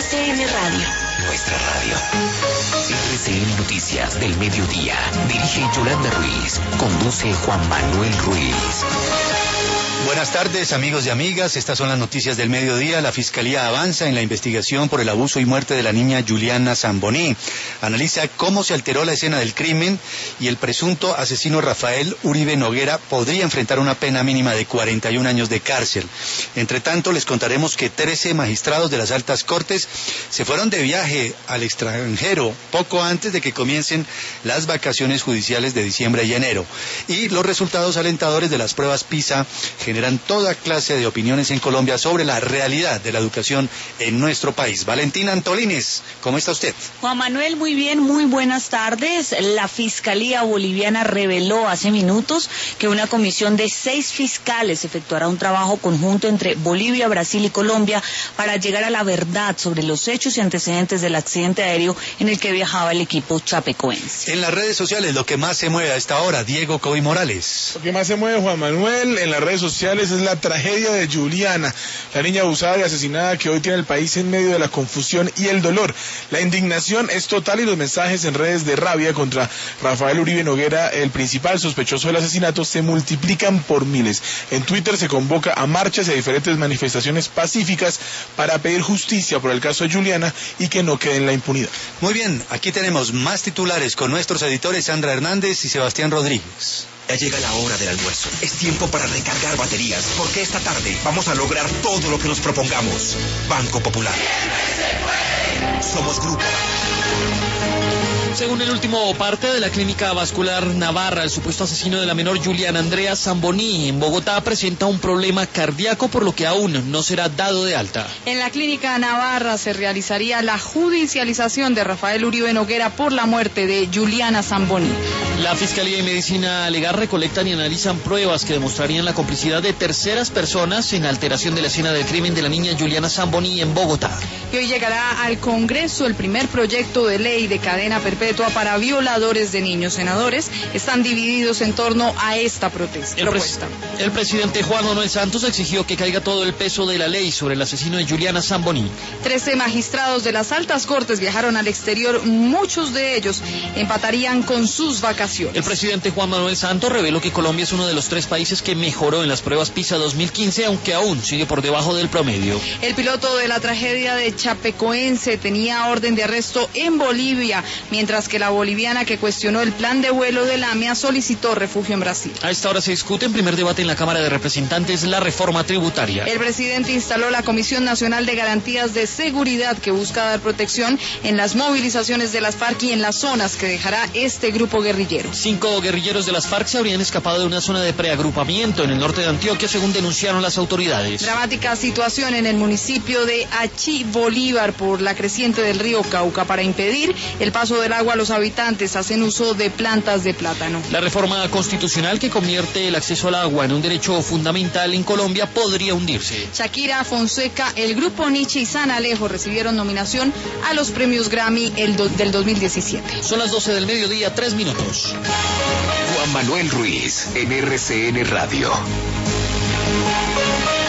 RCN Radio. Nuestra radio. RCN Noticias del Mediodía. Dirige Yolanda Ruiz. Conduce Juan Manuel Ruiz. Buenas tardes, amigos y amigas. Estas son las noticias del mediodía. La Fiscalía avanza en la investigación por el abuso y muerte de la niña Juliana Zamboní. Analiza cómo se alteró la escena del crimen y el presunto asesino Rafael Uribe Noguera podría enfrentar una pena mínima de 41 años de cárcel. Entre tanto, les contaremos que 13 magistrados de las altas cortes se fueron de viaje al extranjero poco antes de que comiencen las vacaciones judiciales de diciembre y enero. Y los resultados alentadores de las pruebas PISA generan toda clase de opiniones en Colombia sobre la realidad de la educación en nuestro país. Valentina Antolines, ¿cómo está usted? Juan Manuel, muy bien, muy buenas tardes. La Fiscalía Boliviana reveló hace minutos que una comisión de 6 fiscales efectuará un trabajo conjunto entre Bolivia, Brasil y Colombia para llegar a la verdad sobre los hechos y antecedentes del accidente aéreo en el que viajaba el equipo chapecoense. En las redes sociales, lo que más se mueve a esta hora, Diego Coby Morales. Lo que más se mueve, Juan Manuel, en las redes sociales es la tragedia de Juliana, la niña abusada y asesinada que hoy tiene el país en medio de la confusión y el dolor. La indignación es total y los mensajes en redes de rabia contra Rafael Uribe Noguera, el principal sospechoso del asesinato, se multiplican por miles. En Twitter se convoca a marchas y a diferentes manifestaciones pacíficas para pedir justicia por el caso de Juliana y que no quede en la impunidad. Muy bien, aquí tenemos más titulares con nuestros editores Sandra Hernández y Sebastián Rodríguez. Ya llega la hora del almuerzo. Es tiempo para recargar baterías, porque esta tarde vamos a lograr todo lo que nos propongamos. Banco Popular. Somos grupo. Según el último parte de la Clínica Vascular Navarra, el supuesto asesino de la menor Juliana Andrea Zamboní en Bogotá presenta un problema cardíaco, por lo que aún no será dado de alta. En la Clínica Navarra se realizaría la judicialización de Rafael Uribe Noguera por la muerte de Juliana Zamboní. La Fiscalía y Medicina Legal recolectan y analizan pruebas que demostrarían la complicidad de terceras personas en alteración de la escena del crimen de la niña Juliana Zamboní en Bogotá. Y hoy llegará al Congreso el primer proyecto de ley de cadena perpetua para violadores de niños. Senadores están divididos en torno a esta propuesta. El presidente Juan Manuel Santos exigió que caiga todo el peso de la ley sobre el asesino de Juliana Zamboní. 13 magistrados de las altas cortes viajaron al exterior, muchos de ellos empatarían con sus vacaciones. El presidente Juan Manuel Santos reveló que Colombia es uno de los 3 países que mejoró en las pruebas PISA 2015, aunque aún sigue por debajo del promedio. El piloto de la tragedia de Chapecoense tenía orden de arresto en Bolivia, mientras que la boliviana que cuestionó el plan de vuelo de la AMIA solicitó refugio en Brasil. A esta hora se discute en primer debate en la Cámara de Representantes la reforma tributaria. El presidente instaló la Comisión Nacional de Garantías de Seguridad, que busca dar protección en las movilizaciones de las FARC y en las zonas que dejará este grupo guerrillero. 5 guerrilleros de las FARC se habrían escapado de una zona de preagrupamiento en el norte de Antioquia, según denunciaron las autoridades. Dramática situación en el municipio de Achí, Bolívar, por la creciente del río Cauca. Para impedir el paso del agua, los habitantes hacen uso de plantas de plátano. La reforma constitucional que convierte el acceso al agua en un derecho fundamental en Colombia podría hundirse. Shakira, Fonseca, el grupo Nietzsche y San Alejo recibieron nominación a los premios Grammy del 2017. Son las 12 del mediodía, 3 minutos. Juan Manuel Ruiz en RCN Radio.